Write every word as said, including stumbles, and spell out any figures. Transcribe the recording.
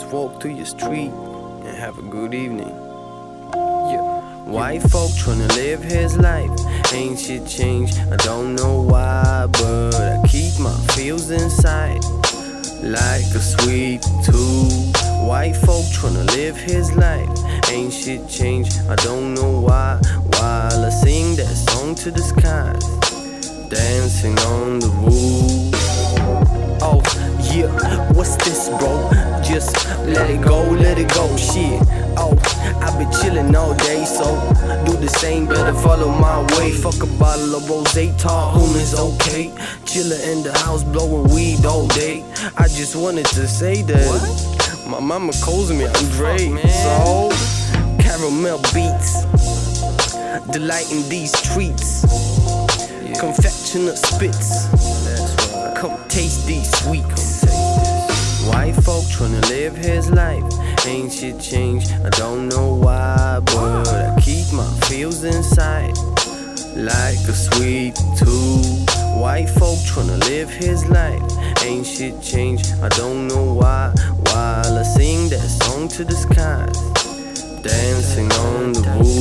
just walk through your street and have a good evening. Yeah. White folk tryna live his life, ain't shit changed, I don't know why, but I keep my feels inside like a sweet tooth. White folk tryna live his life, ain't shit changed, I don't know why, while I sing that song to the skies, dancing on the roof. Oh yeah, what's this, bro? Just let it go, let it go, shit. Oh, I've been chillin' all day, so do the same, better follow my way. Fuck a bottle of rosé, tall homies, okay. Chillin' in the house, blowin' weed all day. I just wanted to say that what? My mama calls me Andre, so caramel beats, delighting these treats, yeah. Confectioner spits, that's right. Come taste these sweets. White folk tryna live his life, ain't shit changed, I don't know why, but I keep my feels inside like a sweet tooth. White folk tryna live his life, ain't shit changed, I don't know why, while I sing that song to the skies, dancing on the roof.